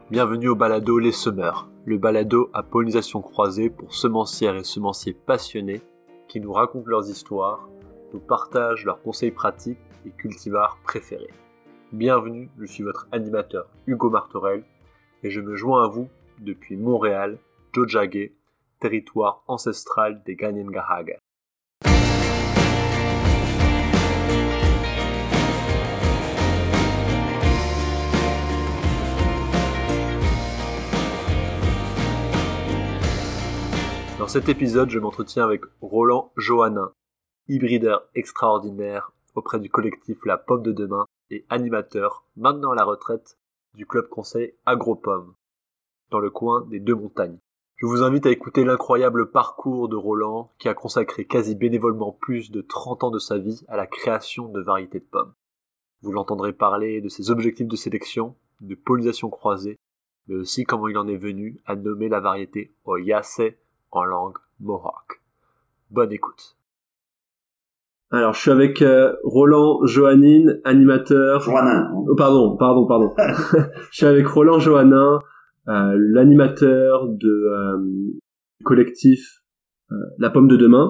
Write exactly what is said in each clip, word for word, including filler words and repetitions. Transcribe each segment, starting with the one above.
Bienvenue au balado Les Semeurs, le balado à pollinisation croisée pour semencières et semenciers passionnés qui nous racontent leurs histoires, nous partagent leurs conseils pratiques et cultivars préférés. Bienvenue, je suis votre animateur Hugo Martorell et je me joins à vous depuis Montréal, Tiohtià:ke, territoire ancestral des Kanien'kehá:ka. Dans cet épisode, je m'entretiens avec Roland Johannin, hybrideur extraordinaire auprès du collectif La Pomme de Demain et animateur, maintenant à la retraite, du club conseil AgroPomme, dans le coin des Deux Montagnes. Je vous invite à écouter l'incroyable parcours de Roland qui a consacré quasi bénévolement plus de trente ans de sa vie à la création de variétés de pommes. Vous l'entendrez parler de ses objectifs de sélection, de pollinisation croisée, mais aussi comment il en est venu à nommer la variété Oyase en langue mohawk. Bonne écoute. Alors, je suis avec euh, Roland Johannin, animateur... Johannin. Oh, pardon, pardon, pardon. Je suis avec Roland Johannin, euh, l'animateur de euh, du collectif euh, La Pomme de Demain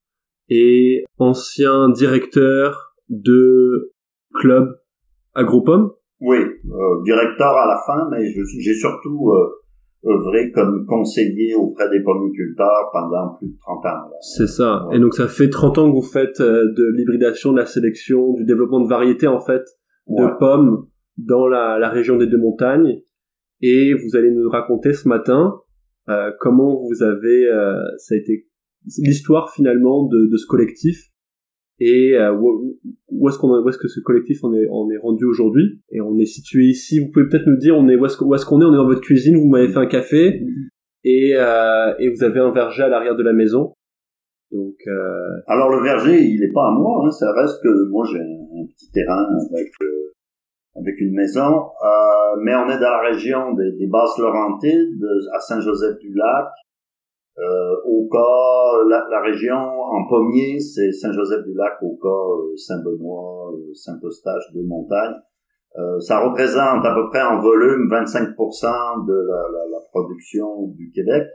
et ancien directeur de club AgroPomme. Oui, euh, directeur à la fin, mais je, j'ai surtout... Euh, œuvré comme conseiller auprès des pommiculteurs pendant plus de trente ans. Là. C'est ça. Ouais. Et donc ça fait trente ans que vous faites euh, de l'hybridation, de la sélection, du développement de variétés en fait de ouais. pommes dans la, la région des Deux Montagnes. Et vous allez nous raconter ce matin euh, comment vous avez, euh, ça a été l'histoire finalement de, de ce collectif et euh, où, où est-ce qu'on où est-ce que ce collectif en est on est rendu aujourd'hui, et on est situé ici. Vous pouvez peut-être nous dire on est où est-ce, où est-ce qu'on est on est dans votre cuisine, vous m'avez fait un café et euh, et vous avez un verger à l'arrière de la maison. Donc euh... alors le verger il est pas à moi, hein, ça reste que moi j'ai un, un petit terrain avec euh, avec une maison, euh, mais on est dans la région des, des Basses-Laurentides, à Saint-Joseph-du-Lac. Euh, au cas, la, la région en pommier, c'est Saint-Joseph-du-Lac, au cas euh, Saint-Benoît, euh, Saint-Eustache, Deux Montagnes. Euh, ça représente à peu près en volume vingt-cinq pour cent de la, la, la production du Québec.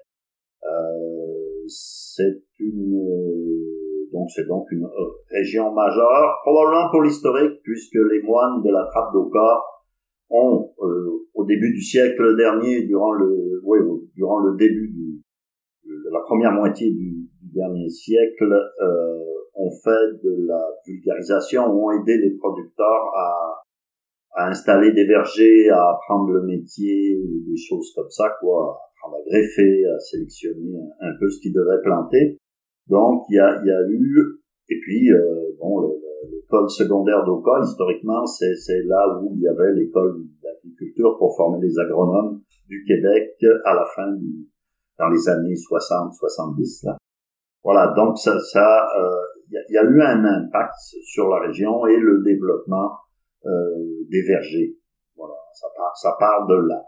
Euh, c'est une euh, donc c'est donc une euh, région majeure, probablement pour l'historique, puisque les moines de la trappe d'Oka ont euh, au début du siècle dernier, durant le oui, durant le début du la première moitié du, du dernier siècle, euh, ont fait de la vulgarisation, ont aidé les producteurs à, à installer des vergers, à apprendre le métier, ou des choses comme ça, quoi, à apprendre à greffer, à sélectionner un, un peu ce qu'ils devaient planter. Donc, il y a, il y a eu, et puis, euh, bon, le, l'école secondaire d'Oka, historiquement, c'est, c'est là où il y avait l'école d'agriculture pour former les agronomes du Québec à la fin du dans les années soixante soixante-dix là. Voilà, donc ça ça euh il y a, y a eu un impact sur la région et le développement euh des vergers. Voilà, ça part ça part de là.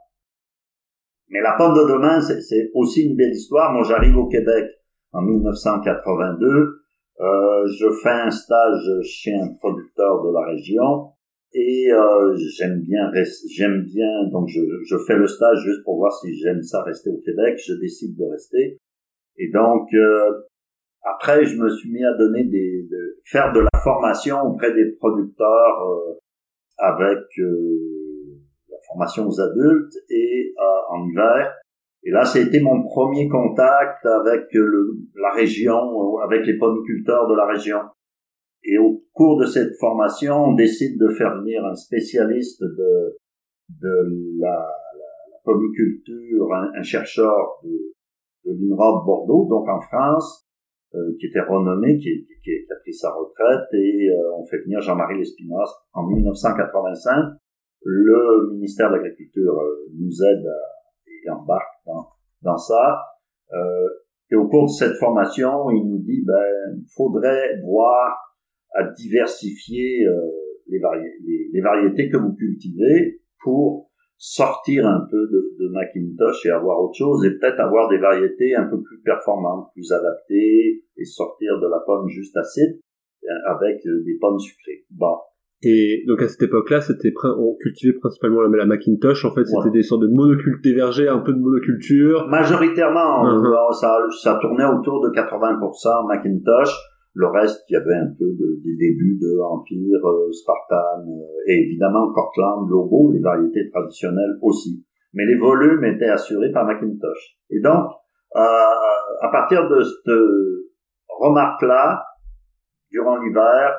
Mais la pomme de demain, c'est c'est aussi une belle histoire. Moi, j'arrive au Québec en mille neuf cent quatre-vingt-deux, euh je fais un stage chez un producteur de la région. Et euh, j'aime bien j'aime bien donc je je fais le stage juste pour voir si j'aime ça rester au Québec. Je décide de rester et donc euh, après je me suis mis à donner des de, faire de la formation auprès des producteurs euh, avec euh, la formation aux adultes et euh, en hiver. Et là, ça a été mon premier contact avec le la région, avec les pommiculteurs de la région. Et au cours de cette formation, on décide de faire venir un spécialiste de, de la, la, la pommiculture, un, un chercheur de, de l'I N R A de Bordeaux, donc en France, euh, qui était renommé, qui, qui, qui a pris sa retraite, et euh, on fait venir Jean-Marie Lespinasse en mille neuf cent quatre-vingt-cinq. Le ministère de l'Agriculture euh, nous aide à, et embarque dans, dans ça. Euh, et au cours de cette formation, il nous dit, ben, il faudrait voir à diversifier euh, les, vari- les, les variétés que vous cultivez pour sortir un peu de, de Macintosh et avoir autre chose, et peut-être avoir des variétés un peu plus performantes, plus adaptées, et sortir de la pomme juste acide avec euh, des pommes sucrées. Bon. Et donc à cette époque-là, c'était on cultivait principalement la, la Macintosh. En fait, c'était ouais. des sortes de monocultures, des vergers, un peu de monoculture. Majoritairement, uh-huh. ça, ça tournait autour de quatre-vingts pour cent Macintosh. Le reste, il y avait un peu de, des débuts de Empire, euh, Spartan, euh, et évidemment Cortland, Lobo, les variétés traditionnelles aussi. Mais les volumes étaient assurés par Macintosh. Et donc, euh, à partir de cette remarque-là, durant l'hiver,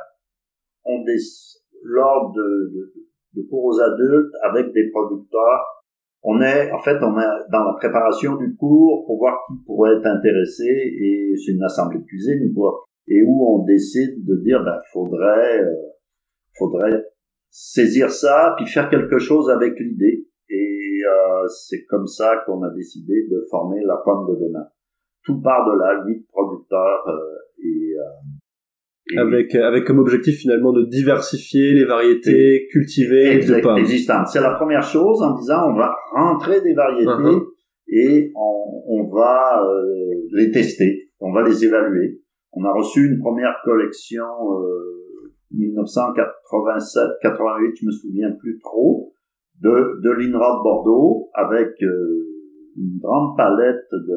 on décide, lors de, de, de cours aux adultes avec des producteurs, on est, en fait, on est dans la préparation du cours pour voir qui pourrait être intéressé, et c'est une assemblée de cuisine, quoi, et où on décide de dire, ben, faudrait, euh, faudrait saisir ça, puis faire quelque chose avec l'idée, et euh, c'est comme ça qu'on a décidé de former la pomme de demain. Tout part de là, huit producteurs, euh, et, euh, Et avec avec comme objectif finalement de diversifier les variétés cultivées exact, de pommes existantes. C'est la première chose, en disant on va rentrer des variétés uh-huh. et on, on va euh, les tester, on va les évaluer. On a reçu une première collection euh, dix-neuf cent quatre-vingt-sept quatre-vingt-huit, je me souviens plus trop, de de l'I N R A de Bordeaux avec euh, une grande palette de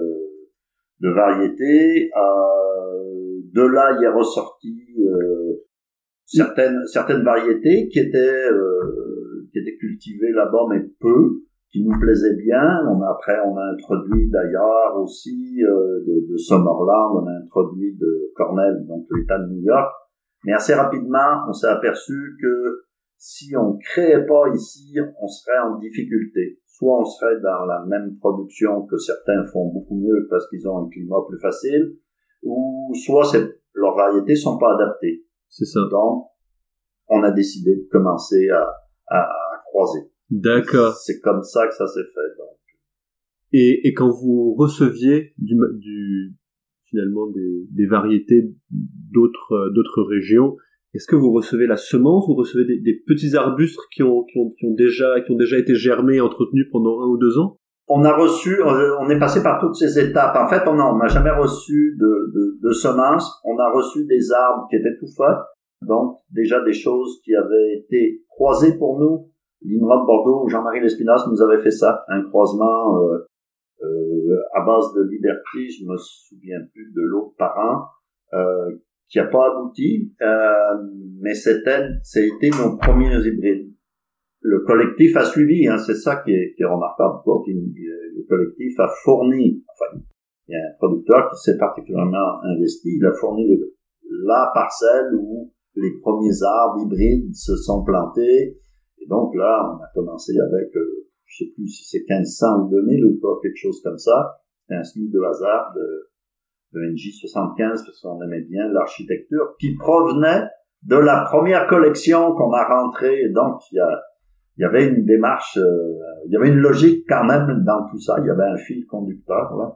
de variétés. Euh, de là, il est ressorti euh, certaines certaines variétés qui étaient euh, qui étaient cultivées là-bas, mais peu, qui nous plaisaient bien. On a, après, on a introduit d'ailleurs aussi euh, de, de Summerland, on a introduit de Cornell, donc l'État de New York. Mais assez rapidement, on s'est aperçu que si on créait pas ici, on serait en difficulté. Soit on serait dans la même production que certains font beaucoup mieux parce qu'ils ont un climat plus facile, ou soit c'est, leurs variétés sont pas adaptées. C'est ça. Donc, on a décidé de commencer à, à, à croiser. D'accord. C'est comme ça que ça s'est fait. Donc. Et, et quand vous receviez du, du finalement des, des variétés d'autres d'autres régions, est-ce que vous recevez la semence, vous recevez des, des petits arbustes qui ont, qui ont, qui ont déjà, qui ont déjà été germés et entretenus pendant un ou deux ans? On a reçu, on est passé par toutes ces étapes. En fait, on n'a jamais reçu de, de, de semences. On a reçu des arbres qui étaient tout faits. Donc, déjà des choses qui avaient été croisées pour nous. L'I N R A de Bordeaux, Jean-Marie Lespinasse nous avait fait ça. Un croisement, euh, euh, à base de Liberty, je me souviens plus de l'autre parent, euh, qui a pas abouti, euh, mais c'était, c'était nos premiers hybrides. Le collectif a suivi, hein, c'est ça qui est, qui est remarquable, quoi. Le collectif a fourni, enfin, il y a un producteur qui s'est particulièrement investi, il a fourni le, la parcelle où les premiers arbres hybrides se sont plantés, et donc là, on a commencé avec, euh, je sais plus si c'est quinze cents ou deux mille ou quoi, quelque chose comme ça. C'était un semis de hasard de, de N J soixante-quinze, parce qu'on aimait bien l'architecture, qui provenait de la première collection qu'on a rentrée. Donc, il y a, il y avait une démarche, euh, il y avait une logique quand même dans tout ça. Il y avait un fil conducteur, là.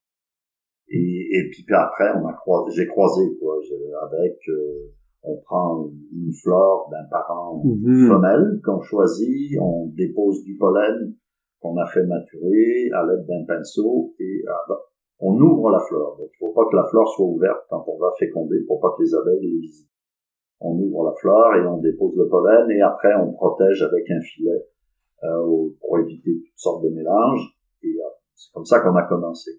Et, et puis, puis après, on a croisé, j'ai croisé, quoi, avec, euh, on prend une flore d'un parent mmh. femelle qu'on choisit, on dépose du pollen qu'on a fait maturer à l'aide d'un pinceau et ah, bah, on ouvre la flore. Donc, il faut pas que la flore soit ouverte quand on va féconder, pour pas que les abeilles les visitent. On ouvre la flore et on dépose le pollen et après on protège avec un filet euh, pour éviter toutes sortes de mélanges. Et euh, c'est comme ça qu'on a commencé.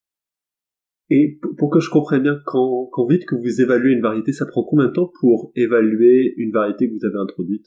Et pour que je comprenne bien, quand, quand vite que vous évaluez une variété, ça prend combien de temps pour évaluer une variété que vous avez introduite?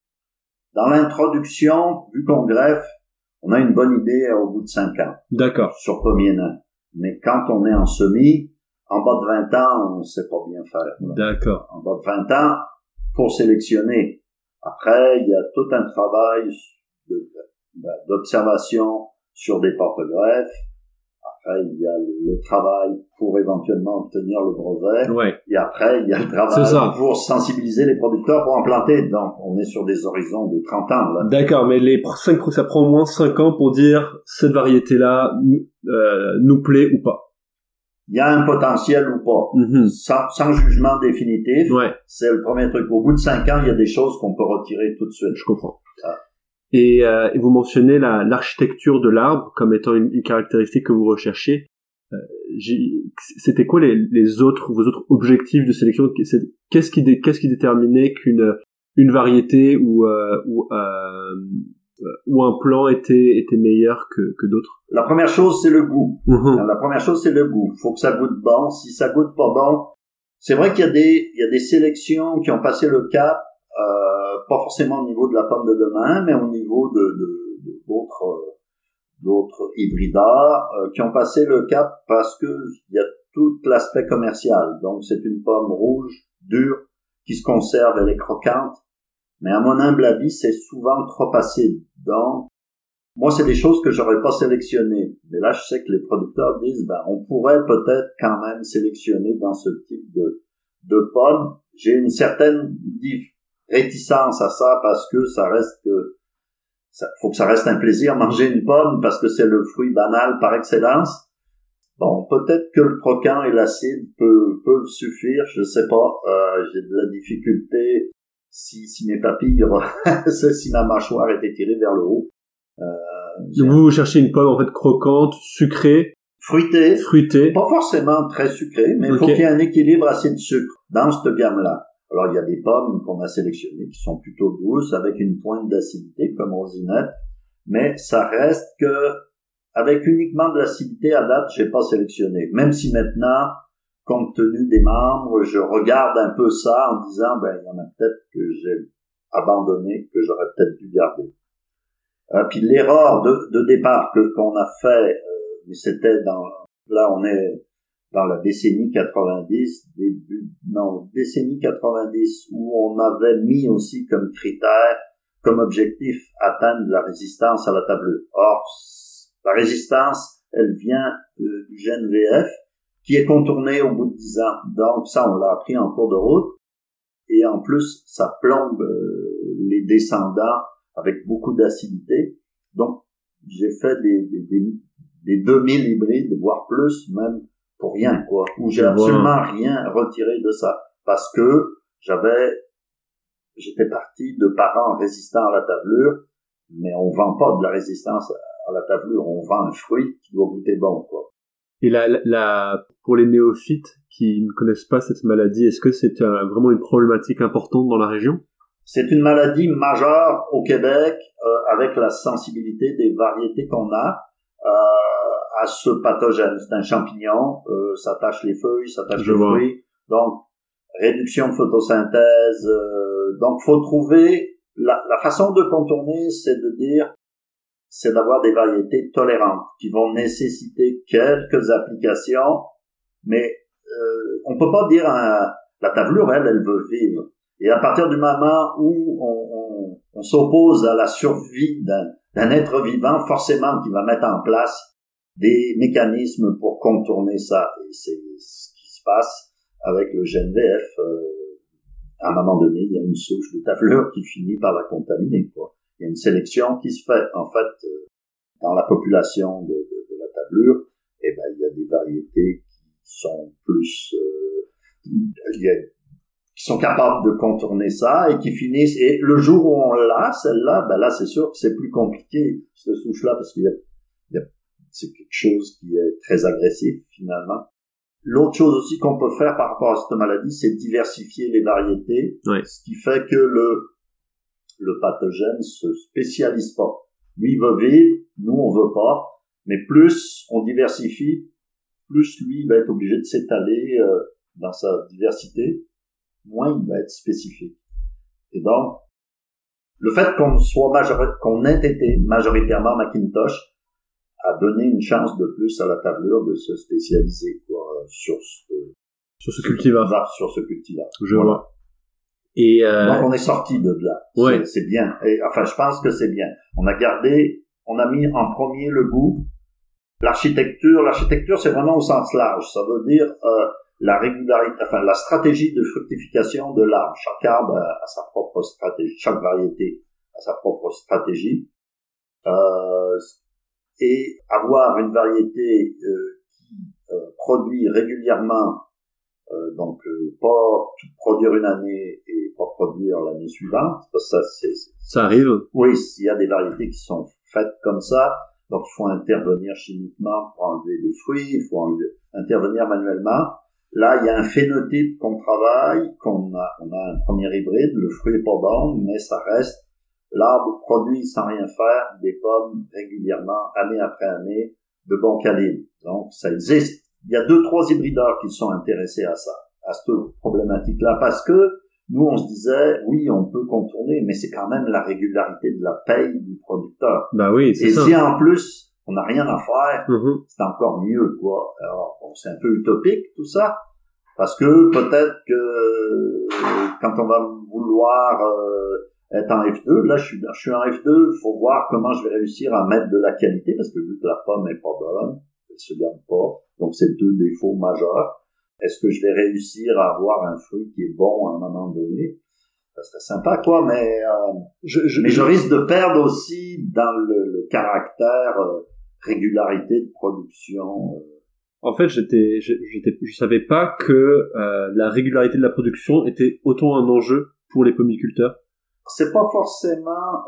Dans l'introduction, vu qu'on greffe, on a une bonne idée au bout de cinq ans. D'accord. Sur premier nain. Mais quand on est en semis, en bas de vingt ans, on ne sait pas bien faire. Là. D'accord. En bas de vingt ans, pour sélectionner. Après, il y a tout un travail de, d'observation sur des porte-greffes. Après, il y a le, le travail pour éventuellement obtenir le brevet. Ouais. Et après, il y a le travail pour sensibiliser les producteurs pour en planter. Donc, on est sur des horizons de trente ans. Là. D'accord, mais les cinq, ça prend au moins cinq ans pour dire cette variété-là euh, nous plaît ou pas. Il y a un potentiel ou pas. Mm-hmm. Sans, sans jugement définitif. Ouais. C'est le premier truc. Au bout de cinq ans, il y a des choses qu'on peut retirer tout de suite. Je comprends. Ah. Et, euh, et vous mentionnez la, l'architecture de l'arbre comme étant une, une caractéristique que vous recherchez. Euh, c'était quoi les, les autres, vos autres objectifs de sélection? Qu'est-ce qui, dé, qu'est-ce qui déterminait qu'une une variété où euh, où euh, où un plant était était meilleur que que d'autres? La première chose, c'est le goût. Mmh. La première chose, c'est le goût. Faut que ça goûte bon. Si ça goûte pas bon, c'est vrai qu'il y a des il y a des sélections qui ont passé le cap, euh, pas forcément au niveau de la pomme de demain, mais au niveau de, de, de d'autres d'autres hybridards euh, qui ont passé le cap parce que il y a tout l'aspect commercial. Donc c'est une pomme rouge, dure, qui se conserve, elle est croquante. Mais à mon humble avis, c'est souvent trop acide. Donc, moi, c'est des choses que j'aurais pas sélectionnées. Mais là, je sais que les producteurs disent, ben, on pourrait peut-être quand même sélectionner dans ce type de, de pommes. J'ai une certaine réticence à ça parce que ça reste que, ça, faut que ça reste un plaisir manger une pomme parce que c'est le fruit banal par excellence. Bon, peut-être que le croquant et l'acide peuvent, peuvent suffire, je sais pas. Euh, j'ai de la difficulté si, si mes papilles, si ma mâchoire était tirée vers le haut. Euh, Donc vous, vous cherchez une pomme en fait croquante, sucrée, fruitée, fruitée. Pas forcément très sucrée, mais il okay. faut qu'il y ait un équilibre assez de sucre dans cette gamme-là. Alors il y a des pommes qu'on a sélectionnées qui sont plutôt douces avec une pointe d'acidité comme Rosinette, mais ça reste que avec uniquement de l'acidité à date, j'ai pas sélectionné. Même si maintenant, compte tenu des membres, je regarde un peu ça en disant, ben, il y en a peut-être que j'ai abandonné, que j'aurais peut-être dû garder. Euh, puis l'erreur de, de départ que qu'on a fait, euh, mais c'était dans, là on est dans la décennie quatre-vingt-dix, début, non, décennie quatre-vingt-dix, où on avait mis aussi comme critère, comme objectif, atteindre la résistance à la tablure. Or, la résistance, elle vient euh, du gène V F, qui est contourné au bout de dix ans. Donc ça, on l'a appris en cours de route. Et en plus, ça plombe euh, les descendants avec beaucoup d'acidité. Donc, j'ai fait des, des, des, des deux mille hybrides, voire plus, même pour rien, quoi. Où j'ai absolument rien retiré de ça. Parce que j'avais, j'étais parti de parents résistants à la tablure, mais on vend pas de la résistance à la tablure, on vend un fruit qui doit goûter bon, quoi. Et la, la, la, pour les néophytes qui ne connaissent pas cette maladie, est-ce que c'est un, vraiment une problématique importante dans la région? C'est une maladie majeure au Québec, euh, avec la sensibilité des variétés qu'on a euh, à ce pathogène. C'est un champignon, euh, ça tâche les feuilles, ça tâche Je les vois. fruits, donc réduction de photosynthèse. Euh, donc, faut trouver la, la façon de contourner, c'est de dire c'est d'avoir des variétés tolérantes qui vont nécessiter quelques applications, mais euh, on peut pas dire un, la tablure, elle, elle veut vivre. Et à partir du moment où on, on, on s'oppose à la survie d'un, d'un être vivant, forcément qui va mettre en place des mécanismes pour contourner ça. Et c'est ce qui se passe avec le gène V F. Euh, à un moment donné, il y a une souche de tablure qui finit par la contaminer, quoi. Il y a une sélection qui se fait, en fait, euh, dans la population de, de, de la tablure. Eh ben, il y a des variétés qui sont plus, euh, il y a, qui sont capables de contourner ça et qui finissent. Et le jour où on l'a, celle-là, ben là, c'est sûr que c'est plus compliqué, cette souche-là, parce qu'il y a, il y a, c'est quelque chose qui est très agressif, finalement. L'autre chose aussi qu'on peut faire par rapport à cette maladie, c'est diversifier les variétés, oui. Ce qui fait que le le pathogène se spécialise pas. Lui, il veut vivre, nous, on veut pas. Mais plus on diversifie, plus lui, il va être obligé de s'étaler euh, dans sa diversité, moins il va être spécifique. Et donc, le fait qu'on soit majori- qu'on ait été majoritairement Macintosh a donné une chance de plus à la tablure de se spécialiser, quoi, sur ce, sur ce cultivar. Sur ce cultivar. Je voilà. vois. Et euh... Donc on est sorti de là. Ouais. C'est, c'est bien. Et, enfin, je pense que c'est bien. On a gardé, on a mis en premier le goût. L'architecture, l'architecture, c'est vraiment au sens large. Ça veut dire euh, la régularité, enfin la stratégie de fructification de l'arbre. Chaque arbre a, a sa propre stratégie. Chaque variété a sa propre stratégie. Euh, et avoir une variété euh, qui euh, produit régulièrement. Euh, donc euh, pas tout produire une année et pas produire l'année suivante, parce que ça c'est, c'est ça arrive. Oui, s'il y a des variétés qui sont faites comme ça, donc il faut intervenir chimiquement pour enlever des fruits, il faut enlever, intervenir manuellement. Là, il y a un phénotype qu'on travaille, qu'on a, on a un premier hybride, le fruit est pas bon, mais ça reste, l'arbre produit sans rien faire des pommes régulièrement, année après année, de bon calibre. Donc, ça existe. Il y a deux, trois hybrideurs qui sont intéressés à ça, à cette problématique-là, parce que nous, on se disait, oui, on peut contourner, mais c'est quand même la régularité de la paye du producteur. Bah oui, c'est Et ça. si en plus, on n'a rien à faire, Mm-hmm. c'est encore mieux, quoi. Alors, bon, c'est un peu utopique, tout ça, parce que peut-être que quand on va vouloir euh, être en F deux, là, je suis, je suis en F deux, il faut voir comment je vais réussir à mettre de la qualité, parce que vu que la pomme est pas bonne, elle se garde pas, donc c'est deux défauts majeurs. Est-ce que je vais réussir à avoir un fruit qui est bon à un moment donné? Ça serait sympa, quoi, mais euh, je, je, mais je risque de perdre aussi dans le, le caractère euh, régularité de production. Euh. En fait, j'étais, j'étais, je savais pas que euh, la régularité de la production était autant un enjeu pour les pommiculteurs. C'est pas forcément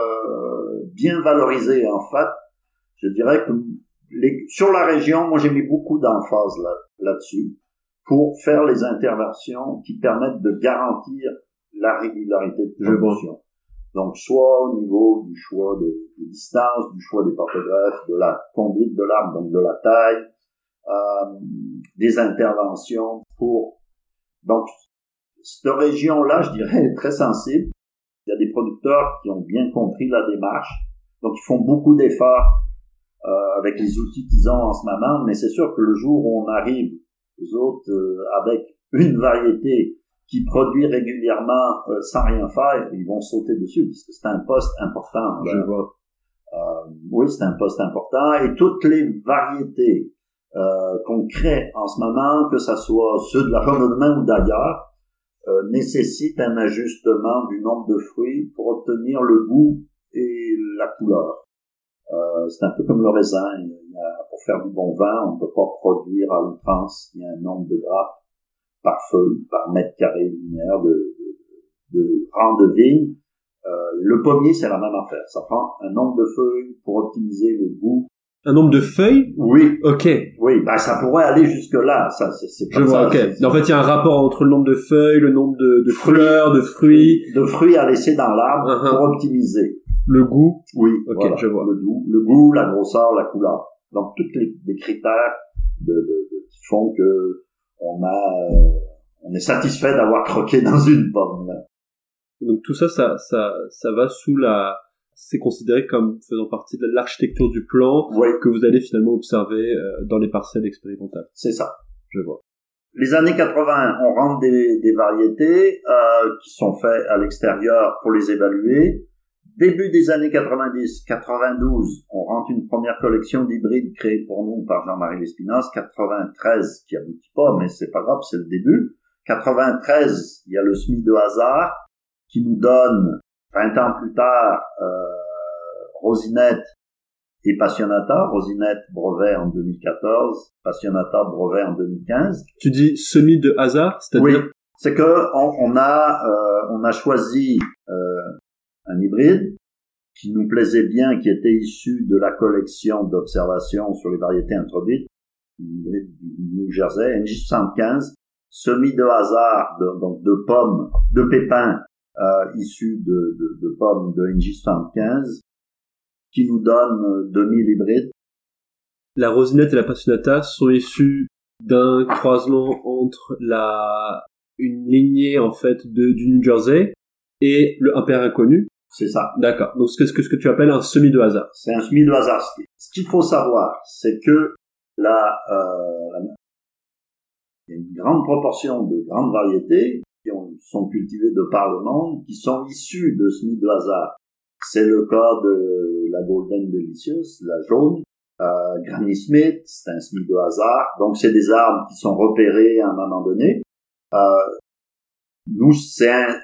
euh, bien valorisé, en fait. Je dirais que les, sur la région, moi j'ai mis beaucoup d'emphase là, là-dessus pour faire les interventions qui permettent de garantir la régularité de production. Donc, soit au niveau du choix des, des distances, du choix des porte-greffes, de la conduite de l'arbre, donc de la taille, euh, des interventions pour... Donc, cette région-là, je dirais, est très sensible. Il y a des producteurs qui ont bien compris la démarche, donc ils font beaucoup d'efforts euh, avec les outils qu'ils ont en ce moment, mais c'est sûr que le jour où on arrive, les autres, euh, avec une variété qui produit régulièrement euh, sans rien faire, ils vont sauter dessus, puisque c'est un poste important. Je là. vois. Euh, oui, c'est un poste important, et toutes les variétés euh, qu'on crée en ce moment, que ça soit ceux de la pomme de main ou d'ailleurs, euh, nécessitent un ajustement du nombre de fruits pour obtenir le goût et la couleur. Euh, c'est un peu comme le raisin. Il y a, pour faire du bon vin, on ne peut pas produire à outrance. Il y a un nombre de grappes par feuille, par mètre carré linéaire de, de, de rang de vigne. Euh, le pommier, c'est la même affaire. Ça prend un nombre de feuilles pour optimiser le goût. Un nombre de feuilles? Oui. Ok. Oui, ben ça pourrait aller jusque-là. Ça, c'est, c'est comme Je vois, ça. ok. C'est, c'est... En fait, il y a un rapport entre le nombre de feuilles, le nombre de, de fleurs, de fruits. De fruits à laisser dans l'arbre uh-huh. pour optimiser. Le goût. Oui, ok, voilà. Je vois. Le goût, le goût, la grosseur, la couleur. Donc, tous les, les critères de, de, de, qui font que on a, euh, on est satisfait d'avoir croqué dans une pomme, là. Donc, tout ça, ça, ça, ça va sous la, c'est considéré comme faisant partie de l'architecture du plan oui. que vous allez finalement observer euh, dans les parcelles expérimentales. C'est ça. Je vois. Les années quatre-vingts, on rentre des, des variétés euh, qui sont faites à l'extérieur pour les évaluer. Début des années quatre-vingt-dix, quatre-vingt-douze, on rentre une première collection d'hybrides créée pour nous par Jean-Marie Lespinasse. quatre-vingt-treize, qui aboutit pas, mais c'est pas grave, c'est le début. quatre-vingt-treize, il y a le semis de hasard qui nous donne, vingt ans plus tard, euh, Rosinette et Passionata. Rosinette, brevet en deux mille quatorze, Passionata, brevet en deux mille quinze. Tu dis semis de hasard, c'est-à-dire? Oui, c'est que on, on a euh, on a choisi euh, un hybride qui nous plaisait bien, qui était issu de la collection d'observations sur les variétés introduites, un hybride du New Jersey, N J soixante-quinze, semis de hasard, de, donc de pommes, de pépins euh, issus de, de, de pommes de N J soixante-quinze, qui nous donne deux mille hybrides. La Rosinette et la Passionata sont issus d'un croisement entre la une lignée en fait de du New Jersey et le un père inconnu. C'est ça. D'accord. Donc c'est ce que ce que tu appelles un semis de hasard. C'est un semis de hasard. Ce qu'il faut savoir, c'est que la, euh, il y a une grande proportion de grandes variétés qui ont, sont cultivées de par le monde, qui sont issues de semis de hasard. C'est le cas de la Golden Delicious, la jaune, euh, Granny Smith, c'est un semis de hasard. Donc c'est des arbres qui sont repérés à un moment donné. Euh, nous, c'est un,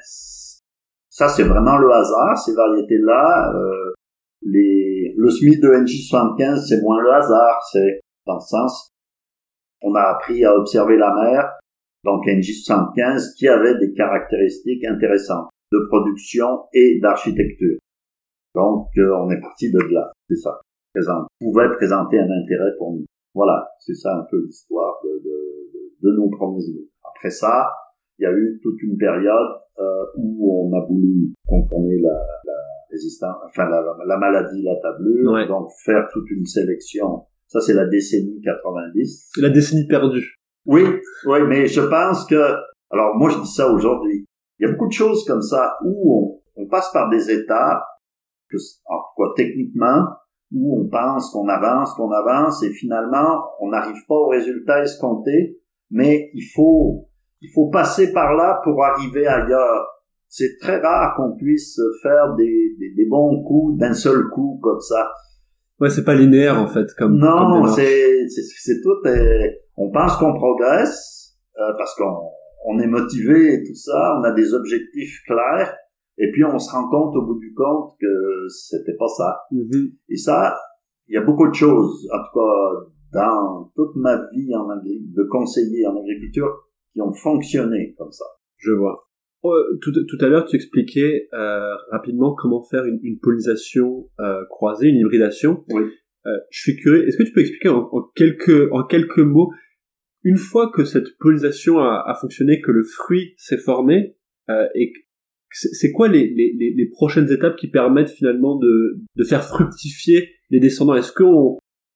ça c'est vraiment le hasard, ces variétés-là. Euh, les, le semis de N J soixante-quinze, c'est moins le hasard, c'est dans le sens, on a appris à observer la mer, donc N J soixante-quinze, qui avait des caractéristiques intéressantes de production et d'architecture. Donc, euh, on est parti de là, c'est ça. Présente, pouvait présenter un intérêt pour nous. Voilà, c'est ça un peu l'histoire de, de, de de nos premiers hybrides. Après ça, il y a eu toute une période euh, où on a voulu contourner la, la résistance, enfin la, la maladie, la tablure, ouais. Donc faire toute une sélection. Ça, c'est la décennie quatre-vingt-dix. C'est la décennie perdue. Oui, oui, mais je pense que, alors moi je dis ça aujourd'hui, il y a beaucoup de choses comme ça où on, on passe par des étapes, que, en quoi techniquement, où on pense qu'on avance, qu'on avance, et finalement on n'arrive pas au résultat escompté, mais il faut il faut passer par là pour arriver ailleurs. C'est très rare qu'on puisse faire des, des, des bons coups d'un seul coup comme ça. Ouais, c'est pas linéaire en fait, comme non, comme c'est, c'est c'est tout. Euh, on pense qu'on progresse euh, parce qu'on on est motivé et tout ça, on a des objectifs clairs, et puis on se rend compte au bout du compte que c'était pas ça. Mm-hmm. Et ça, il y a beaucoup de choses. En tout cas, dans toute ma vie en agri- de conseiller en agriculture, qui ont fonctionné comme ça. Je vois. Oh, tout, tout à l'heure, tu expliquais euh, rapidement comment faire une, une pollinisation euh, croisée, une hybridation. Oui. Euh, je suis curieux. Est-ce que tu peux expliquer en, en quelques en quelques mots, une fois que cette pollinisation a, a fonctionné, que le fruit s'est formé, euh, et c'est, c'est quoi les, les, les prochaines étapes qui permettent finalement de, de faire fructifier les descendants? Est-ce qu'on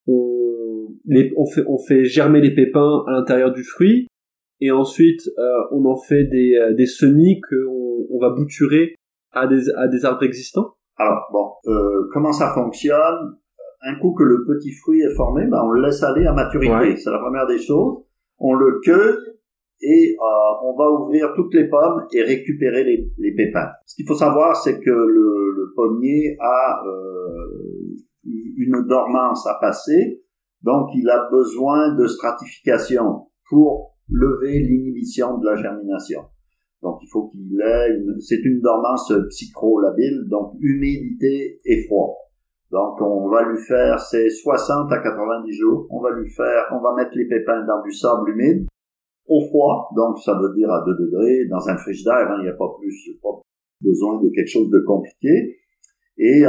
on, les, on fait on fait germer les pépins à l'intérieur du fruit? Et ensuite, euh, on en fait des, euh, des semis qu'on on va bouturer à des, à des arbres existants. Alors, bon, euh, comment ça fonctionne? Un coup que le petit fruit est formé, ben, on le laisse aller à maturité. Ouais. C'est la première des choses. On le cueille et euh, on va ouvrir toutes les pommes et récupérer les, les pépins. Ce qu'il faut savoir, c'est que le, le pommier a euh, une dormance à passer, donc il a besoin de stratification pour lever l'inhibition de la germination. Donc il faut qu'il ait une, c'est une dormance psychrolabile, donc humidité et froid. Donc on va lui faire, c'est soixante à quatre-vingt-dix jours, on va lui faire, on va mettre les pépins dans du sable humide, au froid, donc ça veut dire à deux degrés, dans un frigidaire, hein, il n'y a pas plus, pas besoin de quelque chose de compliqué. Et euh,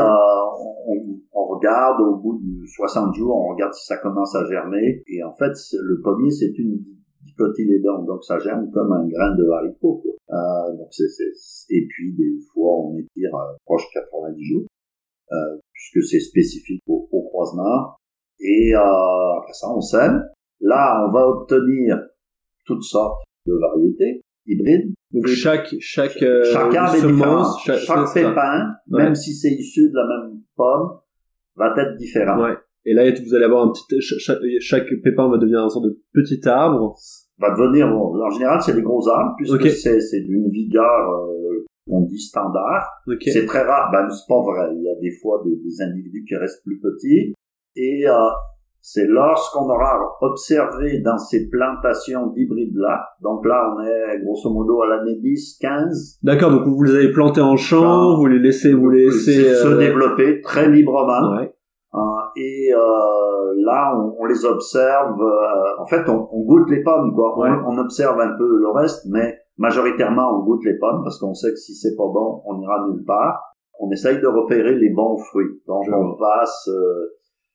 on, on regarde au bout de soixante jours, on regarde si ça commence à germer. Et en fait, le pommier, c'est une dicotylédone, donc ça germe comme un grain de haricot, quoi. Euh, donc c'est, c'est, et puis des fois on étire euh, proche quatre-vingt-dix jours, euh, puisque c'est spécifique au, au croisement. Et euh, après ça on sème. Là on va obtenir toutes sortes de variétés hybrides. Donc chaque chaque euh, chaque arbre est différent. Chaque, chaque pépin, ouais. Même si c'est issu de la même pomme, va être différent. Ouais. Et là, vous allez avoir un petit, chaque, chaque pépin va devenir un sorte de petit arbre. Va devenir, bon, en général, c'est des gros arbres, puisque okay. c'est, c'est d'une vigueur, euh, on dit standard. Okay. C'est très rare, ben, c'est pas vrai. Il y a des fois des, des individus qui restent plus petits. Et, euh, c'est lorsqu'on aura observé dans ces plantations d'hybrides-là, donc là, on est grosso modo à l'année dix, quinze. D'accord, donc vous les avez plantés en champ, champ vous les laissez, vous les laissez, euh... se développer très librement. Ouais. Euh, et euh, là, on, on les observe. Euh, en fait, on, on goûte les pommes, quoi. Ouais. On, on observe un peu le reste, mais majoritairement, on goûte les pommes parce qu'on sait que si c'est pas bon, on ira nulle part. On essaye de repérer les bons fruits. Donc, Je on vois. passe, euh,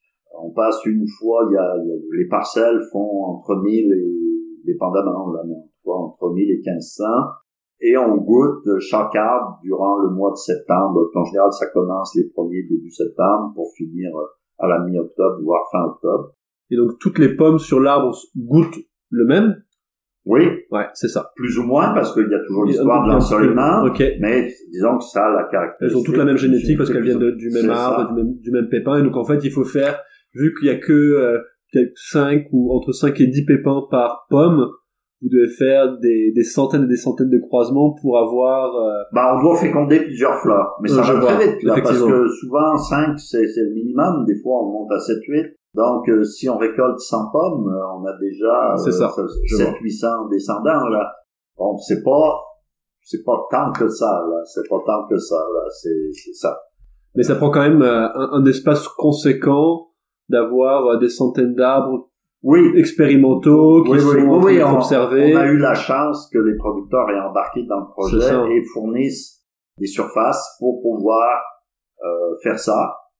on passe une fois. Il y a, il y a les parcelles font entre mille et dépendamment là, mais entre mille et quinze cents. Et on goûte chaque arbre durant le mois de septembre. En général, ça commence les premiers début septembre pour finir à la mi-octobre, voire fin octobre. Et donc, toutes les pommes sur l'arbre goûtent le même? Oui. Ouais, c'est ça. Plus ou moins, parce qu'il y a toujours l'histoire de l'ensoleillement. Okay. Mais disons que ça a la caractéristique. Elles ont toutes la même génétique parce qu'elles viennent de, du même arbre, du même, du même pépin. Et donc, en fait, il faut faire, vu qu'il y a que euh, peut-être cinq ou entre cinq et dix pépins par pomme, vous devez faire des, des centaines et des centaines de croisements pour avoir... Euh... Bah, on doit féconder plusieurs fleurs. Mais ça euh, va très vite, là, parce que souvent, cinq, c'est, c'est le minimum. Des fois, on monte à sept huit. Donc, euh, si on récolte cent pommes, euh, on a déjà c'est ça, euh, sept huit cents descendants, là. Bon, c'est pas, c'est pas tant que ça, là. C'est pas tant que ça, là. C'est, c'est ça. Mais ça prend quand même euh, un, un espace conséquent d'avoir euh, des centaines d'arbres oui. expérimentaux qui oui, sont oui, oui, oui, on, observés. On a eu la chance que les producteurs aient embarqué dans le projet et fournissent des surfaces pour pouvoir euh, faire ça.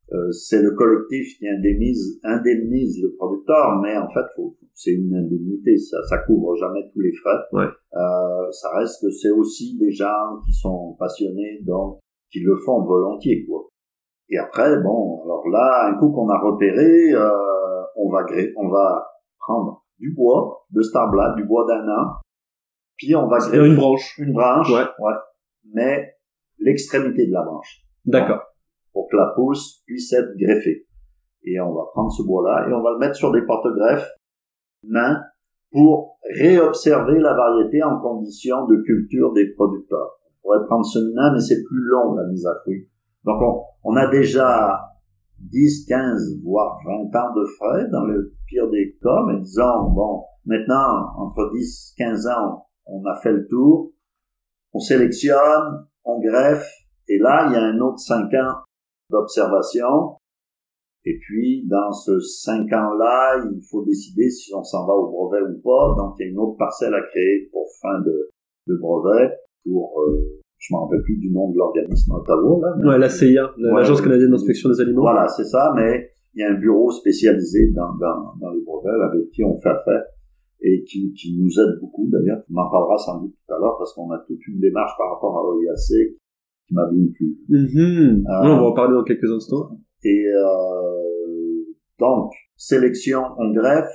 euh, c'est le collectif qui indemnise, indemnise le producteur, mais en fait, faut, c'est une indemnité, ça, ça couvre jamais tous les frais. Ouais. Euh, ça reste que c'est aussi des gens qui sont passionnés, donc qui le font volontiers, quoi. Et après, bon, alors là, un coup qu'on a repéré, euh, on va gré- on va prendre du bois de cet arbre-là, du bois d'un an, puis on va greffer une branche, une branche, ouais, ouais, mais l'extrémité de la branche. D'accord. Donc, pour que la pousse puisse être greffée. Et on va prendre ce bois-là et on va le mettre sur des porte-greffes nains pour réobserver la variété en conditions de culture des producteurs. On pourrait prendre semi-nain, mais c'est plus long, la mise à fruit. Donc, on, on a déjà dix, quinze, voire vingt ans de frais dans le pire des cas, mais disons, bon, maintenant, entre dix, quinze ans, on a fait le tour, on sélectionne, on greffe, et là, il y a un autre cinq ans d'observation, et puis, dans ce cinq ans-là, il faut décider si on s'en va au brevet ou pas, donc il y a une autre parcelle à créer pour fin de, de brevet, pour... Euh, je m'en rappelle plus du nom de l'organisme à Ottawa, là. Ouais, la C I A, l'Agence ouais, canadienne d'inspection des aliments. Voilà, c'est ça, mais il y a un bureau spécialisé dans, dans, dans les brevets avec qui on fait affaire et qui, qui nous aide beaucoup, d'ailleurs. On en parlera sans doute tout à l'heure parce qu'on a toute une démarche par rapport à l'O I A C qui m'a bien plu. Mm-hmm. Euh, ouais, on va en parler dans quelques instants. Et euh, donc, sélection, on greffe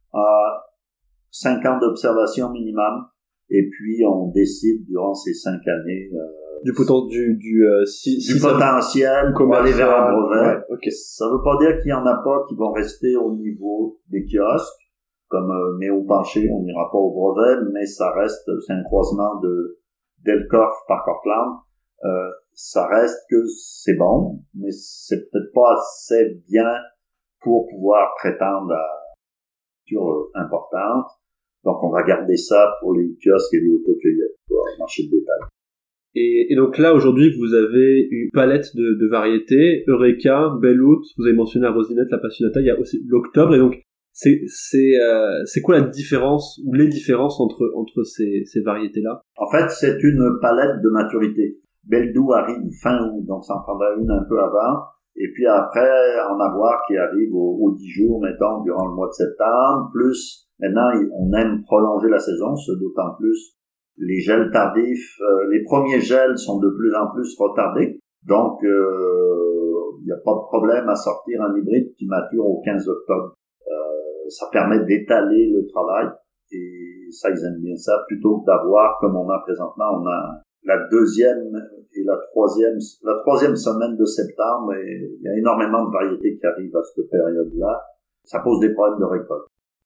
à cinq ans d'observation minimum. Et puis, on décide durant ces cinq années euh, du poten- du du, euh, si, du si potentiel pour aller vers un brevet. Ouais, okay. Ça veut pas dire qu'il y en a pas qui vont rester au niveau des kiosques, comme euh, Méo Penché, on n'ira pas au brevet, mais ça reste, c'est un croisement de Delcorf par Cortland. Euh, ça reste que c'est bon, mais c'est peut-être pas assez bien pour pouvoir prétendre à une culture importante. Donc, on va garder ça pour les kiosques et les autocueillettes, pour le marché de détail. Et, et donc là, aujourd'hui, vous avez une palette de, de variétés, Eureka, Belle-Août, vous avez mentionné la Rosinette, la Passionata, il y a aussi l'Octobre, et donc, c'est, c'est, euh, c'est quoi la différence, ou les différences entre, entre ces, ces variétés-là? En fait, c'est une palette de maturité. Belle-Doux arrive fin août, donc ça en prendra une un peu avant, et puis après, en avoir qui arrive aux, aux dix jours, mettons, durant le mois de septembre, plus, maintenant, on aime prolonger la saison, ce d'autant plus les gels tardifs, euh, les premiers gels sont de plus en plus retardés, donc il euh, n'y a pas de problème à sortir un hybride qui mature au quinze octobre. Euh, ça permet d'étaler le travail, et ça, ils aiment bien ça, plutôt que d'avoir, comme on a présentement, on a la deuxième et la troisième, la troisième semaine de septembre, et il y a énormément de variétés qui arrivent à cette période-là. Ça pose des problèmes de récolte.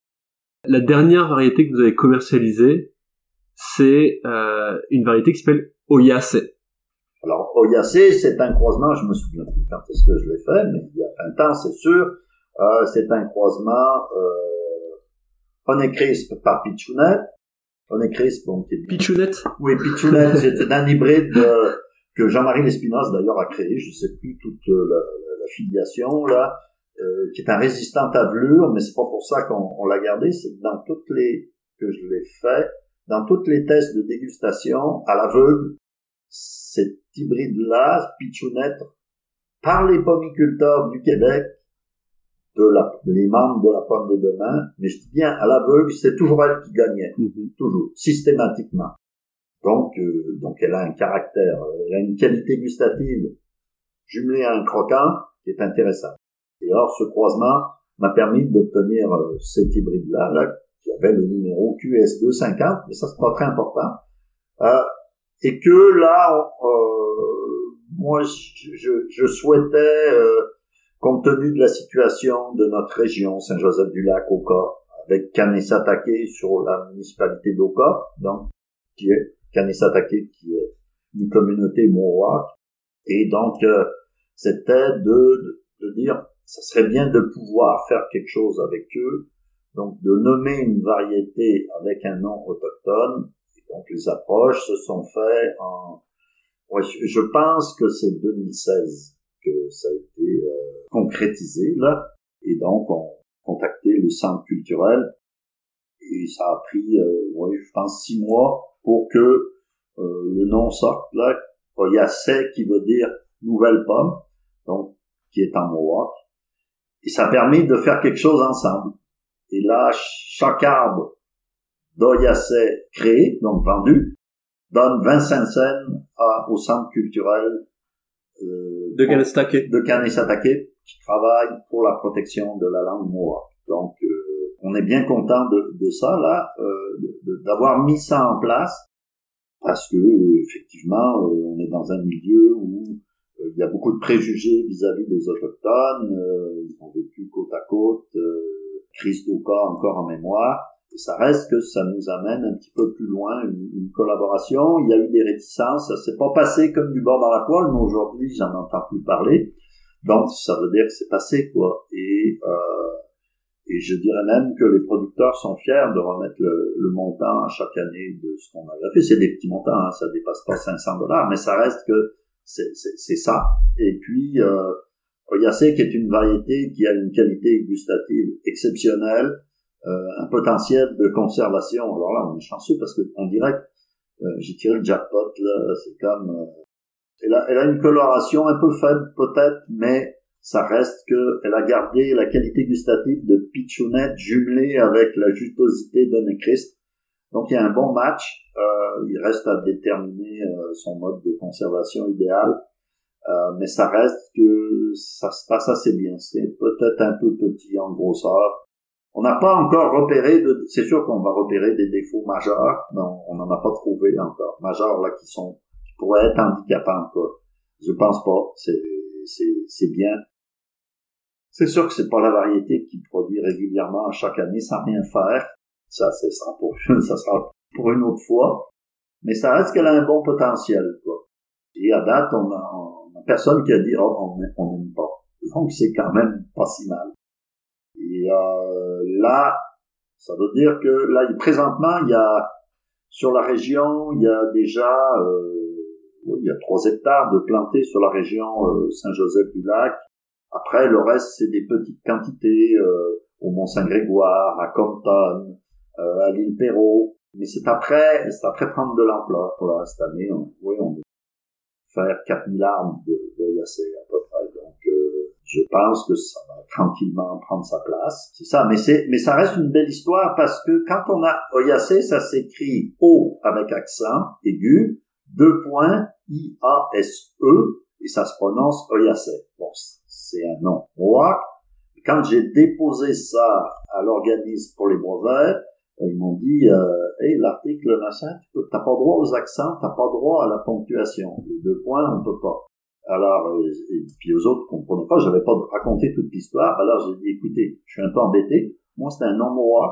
La dernière variété que vous avez commercialisée, c'est euh, une variété qui s'appelle Oyasé. Alors, Oyasé, c'est un croisement, je me souviens plus quand est-ce que je l'ai fait, mais il y a vingt ans, c'est sûr. Euh, c'est un croisement euh, Honeycrisp par Pitchounette. Honeycrisp, bon, qui est... Pitchounette? Oui, Pitchounette, c'est un hybride euh, que Jean-Marie Lespinasse, d'ailleurs, a créé, je sais plus toute euh, la, la, la filiation, là, euh, qui est un résistant à velure, mais c'est pas pour ça qu'on on l'a gardé, c'est que dans toutes les, que je l'ai fait, dans toutes les tests de dégustation, à l'aveugle, cet hybride-là, Pitchounette, par les pommiculteurs du Québec, de la, les membres de la pomme de demain, mais je dis bien à l'aveugle, c'est toujours elle qui gagnait, mm-hmm. toujours, systématiquement. Donc, euh, donc elle a un caractère, elle a une qualité gustative jumelée à un croquant qui est intéressant. Et alors, ce croisement m'a permis d'obtenir euh, cet hybride-là, là, qui avait le numéro Q S deux cent cinquante, mais ça c'est pas très important, euh, et que là, euh, moi, je, je, je souhaitais, euh, compte tenu de la situation de notre région, Saint-Joseph-du-Lac, Oka, avec Kanesatake sur la municipalité d'Oka, donc, qui est Kanesatake, qui est une communauté mohawk, et donc, euh, c'était de, de, de dire, ça serait bien de pouvoir faire quelque chose avec eux, donc de nommer une variété avec un nom autochtone. Et donc les approches se sont faites en, ouais, je pense que c'est deux mille seize que ça a été euh, concrétisé là, et donc on a contacté le centre culturel, et ça a pris, euh, ouais, je pense six mois pour que euh, le nom sorte là. Il y a C qui veut dire nouvelle pomme, donc qui est en Mohawk. Et ça permet de faire quelque chose ensemble. Et là, chaque arbre d'Oyacé créé, donc vendu, donne vingt-cinq cents à, au centre culturel euh, de Kanesatake, de Kanesatake, qui travaille pour la protection de la langue Mohawk. Donc, euh, on est bien content de, de ça, là, euh, de, de, d'avoir mis ça en place, parce que, euh, effectivement, euh, on est dans un milieu où euh, il y a beaucoup de préjugés vis-à-vis des Autochtones, euh, ils ont vécu côte à côte, euh, crise d'Oka encore en mémoire, et ça reste que ça nous amène un petit peu plus loin, une, une collaboration. Il y a eu des réticences, ça s'est pas passé comme du beurre dans la poêle, mais aujourd'hui, j'en entends plus parler, donc ça veut dire que c'est passé, quoi, et euh, Et je dirais même que les producteurs sont fiers de remettre le, le montant à chaque année de ce qu'on a fait. C'est des petits montants, hein, ça dépasse pas cinq cents dollars, mais ça reste que c'est, c'est, c'est ça. Et puis, euh, Oyacé, qui est une variété qui a une qualité gustative exceptionnelle, euh, un potentiel de conservation. Alors là, on est chanceux parce qu'on dirait que euh, j'ai tiré le jackpot, là, c'est comme... Euh, elle, a, elle a une coloration un peu faible peut-être, mais ça reste que elle a gardé la qualité gustative de pitchounette jumelée avec la jutosité d'Honeycrisp. Donc il y a un bon match. Euh, il reste à déterminer euh, son mode de conservation idéal, euh, mais ça reste que ça se passe assez bien. C'est peut-être un peu petit en grosseur. On n'a pas encore repéré. De, c'est sûr qu'on va repérer des défauts majeurs, mais on n'en a pas trouvé encore majeurs là qui sont qui pourraient être handicapants, quoi. Je pense pas. C'est c'est c'est bien. C'est sûr que c'est pas la variété qui produit régulièrement chaque année sans rien faire. Ça, c'est ça pour, ça sera pour une autre fois. Mais ça reste qu'elle a un bon potentiel, quoi. Et à date, on a, on a personne qui a dit, oh, on on n'aime pas. Donc, c'est quand même pas si mal. Et, euh, là, ça veut dire que, là, présentement, il y a, sur la région, il y a déjà, euh, oui, il y a trois hectares de plantés sur la région, euh, Saint-Joseph-du-Lac. Après, le reste, c'est des petites quantités euh, au Mont-Saint-Grégoire, à Compton, euh, à l'île Perrot. Mais c'est après, c'est après prendre de l'ampleur. Là, cette année, on, oui, on va faire quatre mille arbres de, de Yacé à peu près. Donc, euh, je pense que ça va tranquillement prendre sa place. C'est ça, mais c'est, mais ça reste une belle histoire parce que quand on a Oyacé, ça s'écrit O avec accent aigu, deux points, I A S E, et ça se prononce Oyacé. Bon, c'est un nom Mohawk. Quand j'ai déposé ça à l'organisme pour les brevets, ils m'ont dit, euh, hey, l'article machin, tu peux, t'as pas droit aux accents, t'as pas droit à la ponctuation. Les deux points, on peut pas. Alors, et, et puis aux autres comprenaient pas, j'avais pas raconté toute l'histoire. Alors j'ai dit, écoutez, je suis un peu embêté. Moi, c'est un nom Mohawk.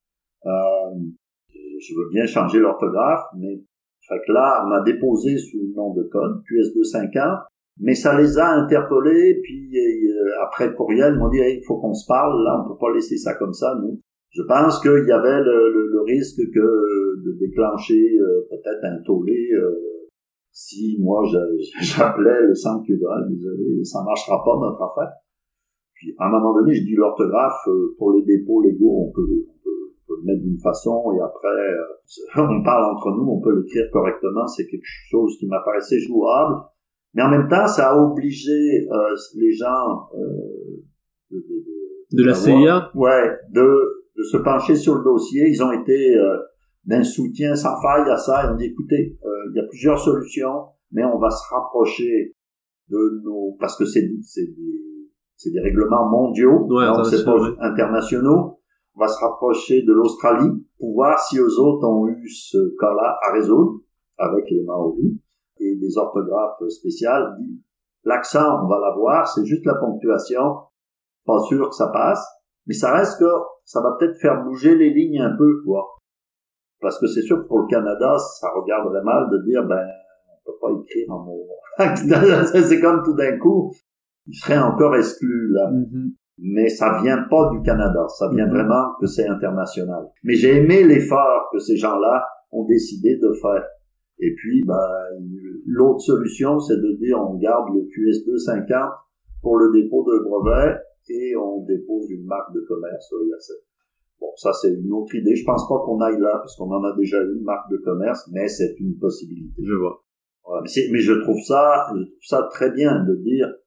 Euh, je veux bien changer l'orthographe, mais fait que là, on a déposé sous le nom de code Q S deux cent cinquante. Mais ça les a interpellés, puis euh, après le courriel, ils m'ont dit hey, il faut qu'on se parle, là, on peut pas laisser ça comme ça, nous. Je pense qu'il y avait le, le, le risque que de déclencher euh, peut-être un tollé euh, si moi je, j'appelais le centre culturel, désolé, ça marchera pas notre affaire. Puis à un moment donné, je dis l'orthographe euh, pour les dépôts légaux, on peut, on peut, on peut le mettre d'une façon et après euh, on parle entre nous, on peut l'écrire correctement, c'est quelque chose qui m'apparaissait jouable. Mais en même temps, ça a obligé euh, les gens euh, de, de, de, de la C I A, ouais, de, de se pencher sur le dossier. Ils ont été euh, d'un soutien sans faille à ça. Ils ont dit, écoutez, euh, il y a plusieurs solutions, mais on va se rapprocher de nos... Parce que c'est, c'est, des, c'est des règlements mondiaux, ouais, donc c'est pas ouais. internationaux. On va se rapprocher de l'Australie pour voir si eux autres ont eu ce cas-là à résoudre avec les Maoris. Et des orthographes spéciales. L'accent, on va l'avoir, c'est juste la ponctuation. Pas sûr que ça passe, mais ça reste que ça va peut-être faire bouger les lignes un peu, quoi. Parce que c'est sûr que pour le Canada, ça regarderait mal de dire, ben, on peut pas écrire en mots. C'est comme tout d'un coup, il serait encore exclu, là. Mm-hmm. Mais ça vient pas du Canada, ça vient mm-hmm. vraiment que c'est international. Mais j'ai aimé l'effort que ces gens-là ont décidé de faire. Et puis, ben, l'autre solution, c'est de dire on garde le Q S deux cent cinquante pour le dépôt de brevet et on dépose une marque de commerce au I A C. Bon, ça, c'est une autre idée. Je pense pas qu'on aille là, parce qu'on en a déjà eu une marque de commerce, mais c'est une possibilité. Je vois. Ouais, mais, c'est, mais je trouve ça, je trouve ça très bien de dire,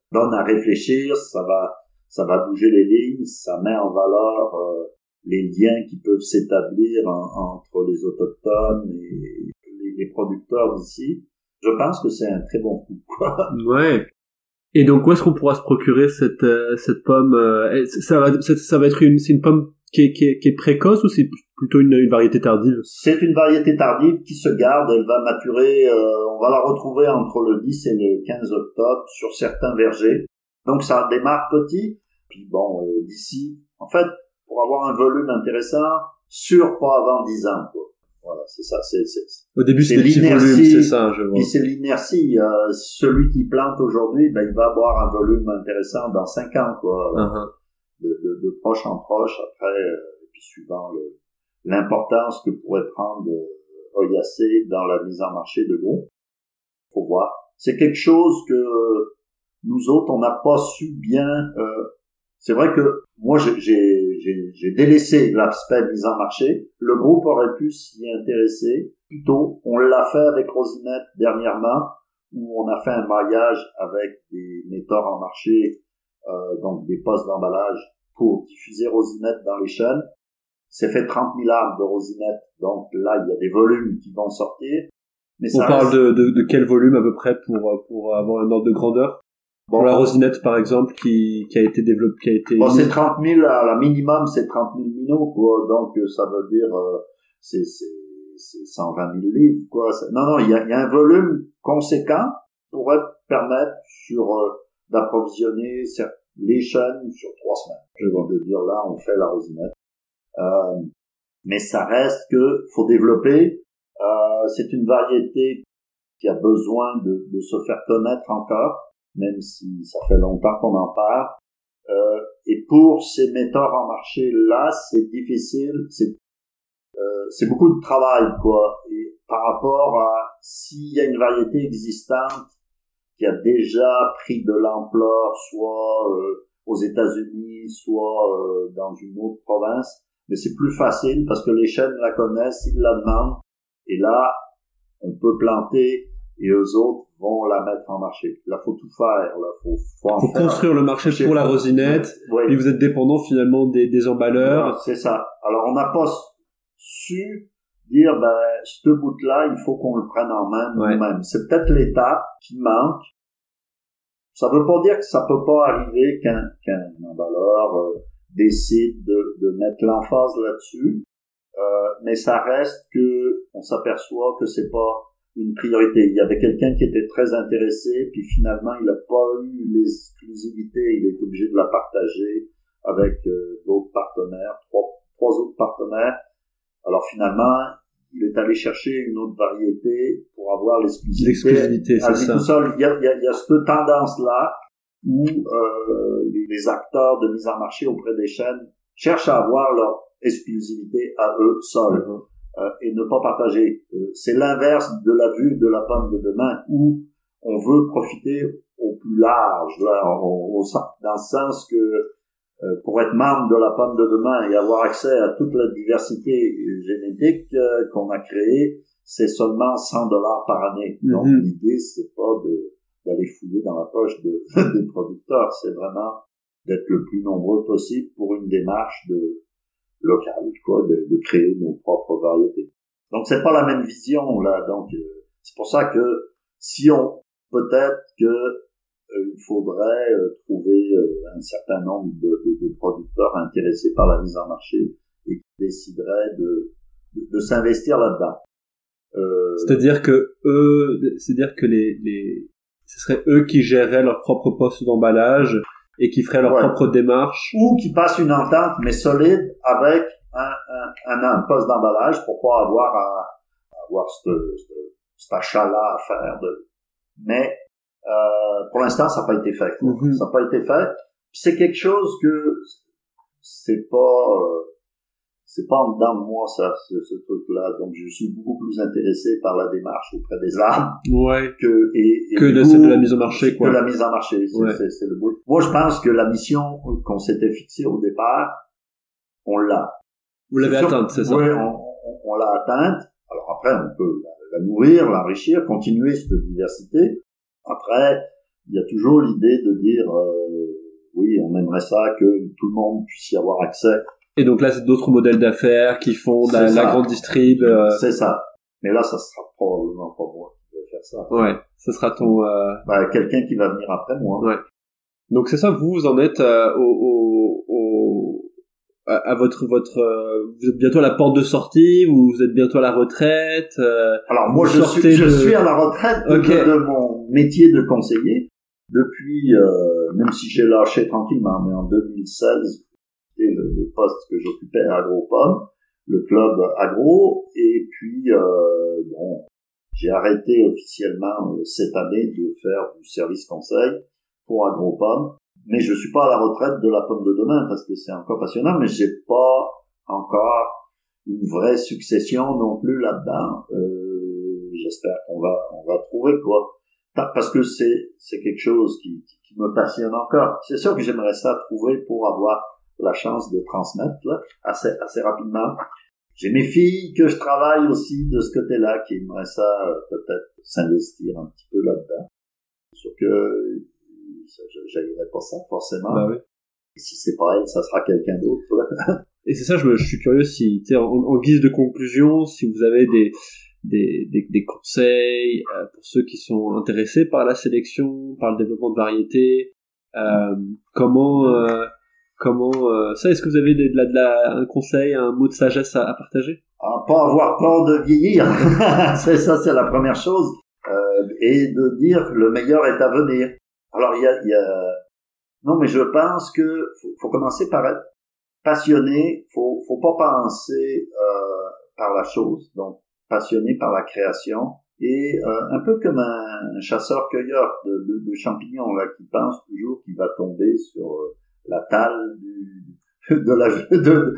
donne à réfléchir, ça va, ça va bouger les lignes, ça met en valeur euh, les liens qui peuvent s'établir en, entre les autochtones et les, les producteurs d'ici. Je pense que c'est un très bon coup, quoi. Ouais. Et donc, où est-ce qu'on pourra se procurer cette euh, cette pomme euh, ça va ça, ça va être une c'est une pomme qui est qui est, qui est précoce ou c'est plutôt une, une variété tardive? C'est une variété tardive qui se garde, elle va maturer, euh, on va la retrouver entre le dix et le quinze octobre sur certains vergers. Donc ça démarre petit, puis bon, euh, d'ici, en fait, pour avoir un volume intéressant, sûr pas avant dix ans, quoi. Voilà, c'est ça, c'est, c'est, au début c'est, c'est des petits volumes, c'est ça, je vois. Et c'est l'inertie, euh, celui qui plante aujourd'hui, ben il va avoir un volume intéressant dans cinq ans, quoi. Uh-huh. De, de, de proche en proche, après, euh, et puis suivant le, l'importance que pourrait prendre euh, Oyasé dans la mise en marché de gros. Faut voir. C'est quelque chose que nous autres, on n'a pas su bien. Euh, c'est vrai que moi, j'ai, j'ai, j'ai, j'ai délaissé l'aspect mise en marché. Le groupe aurait pu s'y intéresser plus tôt. On l'a fait avec Rosinette dernièrement, où on a fait un maillage avec des metteurs en marché, euh, donc des postes d'emballage pour diffuser Rosinette dans les chaînes. C'est fait trente mille arbres de Rosinette, donc là, il y a des volumes qui vont sortir. Mais on parle reste... de, de, de quel volume à peu près pour, pour avoir un ordre de grandeur? Bon, pour la Rosinette, par exemple, qui, qui a été développée, qui a été... Bon, c'est trente mille, à la minimum, c'est trente mille minots, quoi. Donc, ça veut dire, euh, c'est, c'est, c'est cent vingt mille livres, quoi. C'est... Non, non, il y a, il y a un volume conséquent qui pourrait permettre sur, euh, d'approvisionner les chaînes sur trois semaines. Je vois. De dire, là, on fait la Rosinette. Euh, mais ça reste que, faut développer, euh, c'est une variété qui a besoin de, de se faire connaître encore, même si ça fait longtemps qu'on en parle. Euh, et pour ces metteurs en marché là, c'est difficile, c'est euh, c'est beaucoup de travail, quoi. Et par rapport à s'il y a une variété existante qui a déjà pris de l'ampleur, soit euh, aux États-Unis, soit euh, dans une autre province, mais c'est plus facile parce que les chaînes la connaissent, ils la demandent, et là, on peut planter. Et eux autres vont la mettre en marché. Là, faut tout faire. Là, faut, faut, en faut faire construire le marché pour la Rosinette. Oui. Et vous êtes dépendant finalement des, des emballeurs. Voilà, c'est ça. Alors, on n'a pas su dire, ben, ce bout-là, il faut qu'on le prenne en main ouais. nous-mêmes. C'est peut-être l'étape qui manque. Ça veut pas dire que ça peut pas arriver qu'un, qu'un emballeur euh, décide de, de mettre l'emphase là-dessus. Euh, mais ça reste que on s'aperçoit que c'est pas une priorité. Il y avait quelqu'un qui était très intéressé, puis finalement, il n'a pas eu l'exclusivité, il est obligé de la partager avec euh, d'autres partenaires, trois, trois autres partenaires. Alors finalement, il est allé chercher une autre variété pour avoir l'exclusivité. L'exclusivité, c'est ça. Tout seul. Il y a, il y a, il y a cette tendance-là où euh, les, les acteurs de mise en marché auprès des chaînes cherchent à avoir leur exclusivité à eux seuls. Mm-hmm. Euh, et ne pas partager. Euh, c'est l'inverse de la vue de la pomme de demain où on veut profiter au plus large, là, au, au, dans le sens que euh, pour être membre de la pomme de demain et avoir accès à toute la diversité génétique euh, qu'on a créée, c'est seulement cent dollars par année. Mm-hmm. Donc l'idée, c'est pas de, d'aller fouiller dans la poche de, des producteurs, c'est vraiment d'être le plus nombreux possible pour une démarche de local, quoi, de, de créer nos propres variétés. Donc c'est pas la même vision là, donc euh, c'est pour ça que si on peut-être que euh, il faudrait euh, trouver euh, un certain nombre de, de, de producteurs intéressés par la mise en marché et qui décideraient de, de, de s'investir là-dedans. Euh, c'est-à-dire que eux, c'est-à-dire que les, les, ce serait eux qui géreraient leur propre poste d'emballage et qui feraient leur ouais. propre démarche. Ou qui passent une entente, mais solide, avec un, un, un, un poste d'emballage pour pas avoir à, à avoir ce, ce, cet achat-là à faire. De... Mais euh, pour l'instant, ça n'a pas été fait. Mm-hmm. Ça n'a pas été fait. Puis c'est quelque chose que c'est pas euh, c'est pas en dedans de moi, ça, ce, ce truc-là. Donc, je suis beaucoup plus intéressé par la démarche auprès des arbres ouais. que, et, et que de, coup, de la mise en marché, quoi. Que la mise en marché. C'est, ouais. c'est, c'est le bout. Moi, je pense que la mission qu'on s'était fixée au départ, on l'a. Vous l'avez atteinte, c'est ça? Oui, on, on, on l'a atteinte. Alors après, on peut la, la nourrir, l'enrichir, continuer cette diversité. Après, il y a toujours l'idée de dire, euh, oui, on aimerait ça que tout le monde puisse y avoir accès. Et donc là, c'est d'autres modèles d'affaires qui font la, la grande distrib. Euh... C'est ça. Mais là, ça sera probablement pas moi qui vais faire ça. Ouais, ce sera ton... Euh... Bah, quelqu'un qui va venir après moi. Ouais. Donc c'est ça, vous, vous en êtes euh, au, au, au, à, à votre... votre euh, vous êtes bientôt à la porte de sortie, ou vous êtes bientôt à la retraite euh, Alors moi, je suis, je de... suis à la retraite okay. de, de mon métier de conseiller. Depuis, euh, même si j'ai lâché tranquillement, mais en deux mille seize, c'était le, le poste que j'occupais à AgroPomme, le club agro, et puis, euh, bon, j'ai arrêté officiellement euh, cette année de faire du service conseil pour AgroPomme, mais je suis pas à la retraite de la pomme de demain, parce que c'est encore passionnant, mais j'ai pas encore une vraie succession non plus là-dedans. Euh, j'espère qu'on va, on va trouver, quoi. Parce que c'est c'est quelque chose qui, qui, qui me passionne encore. C'est sûr que j'aimerais ça trouver pour avoir la chance de transmettre là, assez assez rapidement. J'ai mes filles que je travaille aussi de ce côté-là, qui aimeraient ça euh, peut-être s'investir un petit peu là-dedans. C'est sûr que j'aillerais pas ça forcément. Bah oui. Et si c'est pas elle, ça sera quelqu'un d'autre. Et c'est ça, je, me, je suis curieux si, tu sais, en, en guise de conclusion, si vous avez des Des, des, des conseils euh, pour ceux qui sont intéressés par la sélection, par le développement de variétés, euh, comment euh, comment euh, ça, est-ce que vous avez de, de la, de la, un conseil, un mot de sagesse à, à partager? Ah, pas avoir peur de vieillir, c'est ça, c'est la première chose, euh, et de dire le meilleur est à venir. Alors il y a, il y a non, mais je pense que faut, faut commencer par être passionné, faut faut pas penser euh, par la chose, donc passionné par la création, et euh, un peu comme un, un chasseur-cueilleur de, de, de champignons là, qui pense toujours qu'il va tomber sur euh, la talle du, de, la, de, de,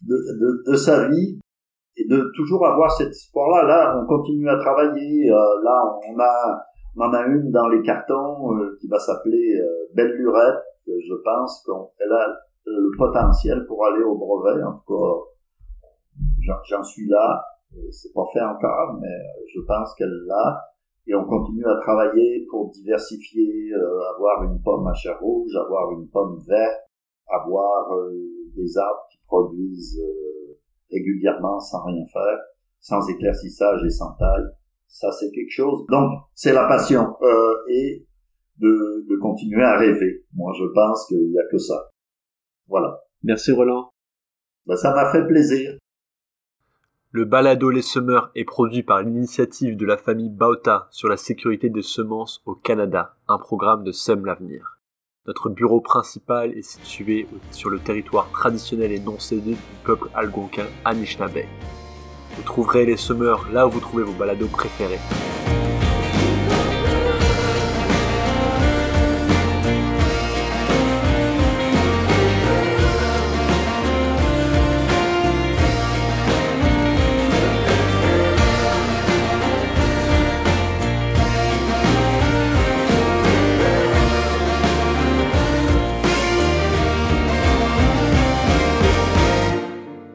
de, de sa vie, et de toujours avoir cet espoir-là. Là, on continue à travailler. Euh, là, on a on en a une dans les cartons euh, qui va s'appeler euh, Belle Lurette. Je pense qu'elle a le potentiel pour aller au brevet. En tout cas, j'en, j'en suis là. C'est pas fait encore, mais je pense qu'elle l'a. Et on continue à travailler pour diversifier, euh, avoir une pomme à chair rouge, avoir une pomme verte, avoir euh, des arbres qui produisent euh, régulièrement sans rien faire, sans éclaircissage et sans taille. Ça, c'est quelque chose. Donc, c'est la passion euh, et de, de continuer à rêver. Moi, je pense qu'il y a que ça. Voilà. Merci Roland. Ben, ça m'a fait plaisir. Le balado Les Semeurs est produit par l'initiative de la famille Bauta sur la sécurité des semences au Canada, un programme de Sème l'avenir. Notre bureau principal est situé sur le territoire traditionnel et non cédé du peuple algonquin Anishinaabe. Vous trouverez Les Semeurs là où vous trouvez vos balados préférés.